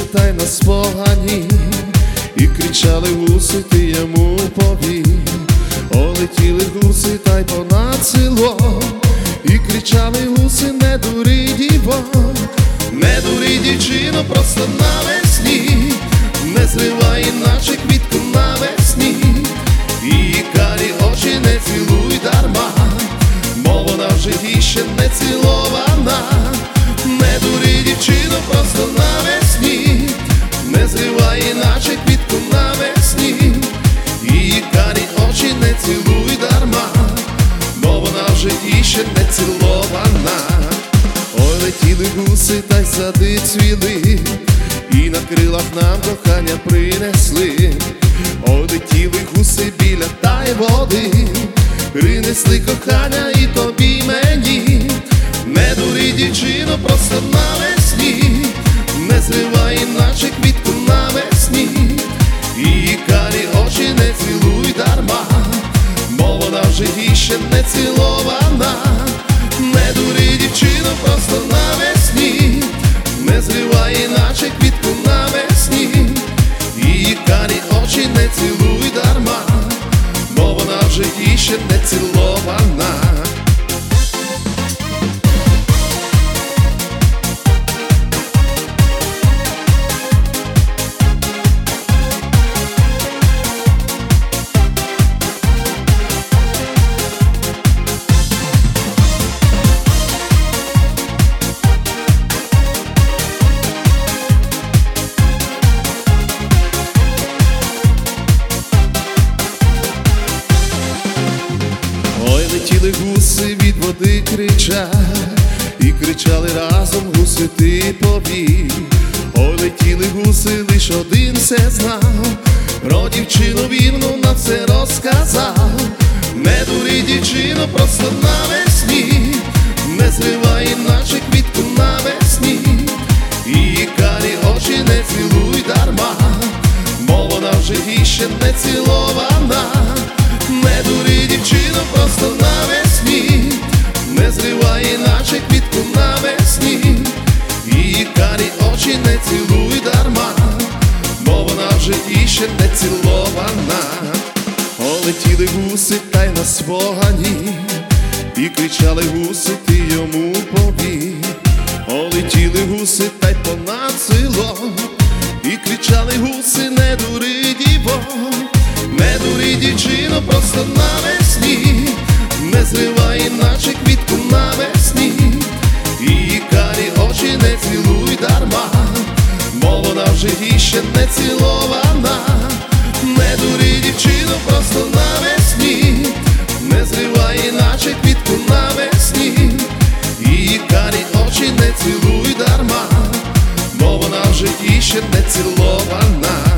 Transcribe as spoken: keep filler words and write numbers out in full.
та й на спогані, і кричали гуси, ти йому повій. Олетіли гуси та й понад село, і кричали гуси, не дури діво, не дури дівчино, просто навесні, не зривай, іначе квітку навесні, її карі очі не цілуй дарма, бо вона в житті ще не цілована. Не дури дівчино, просто навесні, не зривай, іначе квітку навесні, її карі очі не цілуй дарма, бо вона в житті ще не цілована. Ой, летіли гуси та й сади цвіли, і на крилах нам кохання принесли. Ой, летіли гуси біля та й води, принесли кохання і тобі, і мені. Не дури дівчино, просто навесні, не зривай, іначе квітку навесні, її карі очі не цілуй дарма, бо вона в житті ще не цілована. Не дури дівчино, просто навесні, не зривай, іначе квітку навесні, її карі очі не цілуй дарма, бо вона в житті ще не цілована. Летіли гуси від води кричать, і кричали разом гуси, ти повій. Ой, летіли гуси, лиш один все знав, про дівчину вірну нам все розказав. Не дури дівчино, просто навесні, не зривай, іначе квітку навесні, її карі очі не цілуй дарма, бо вона в житті ще не цілована. Не дури дівчино, просто навесні, не зривай, іначе квітку навесні, її карі очі не цілуй дарма, бо вона в житті ще не цілована. Олетіли гуси та й на спогані, і кричали гуси, ти йому повій. Олетіли гуси та й понад село, і кричали гуси, не дури діво, не дури дівчино, просто навесні, не зривай, іначе квітку навесні, її карі очі не цілуй дарма, бо вона в житті ще не цілована. Не дури дівчино, просто навесні, не зривай, іначе квітку навесні, її карі очі не цілуй дарма, бо вона в житті ще не цілована.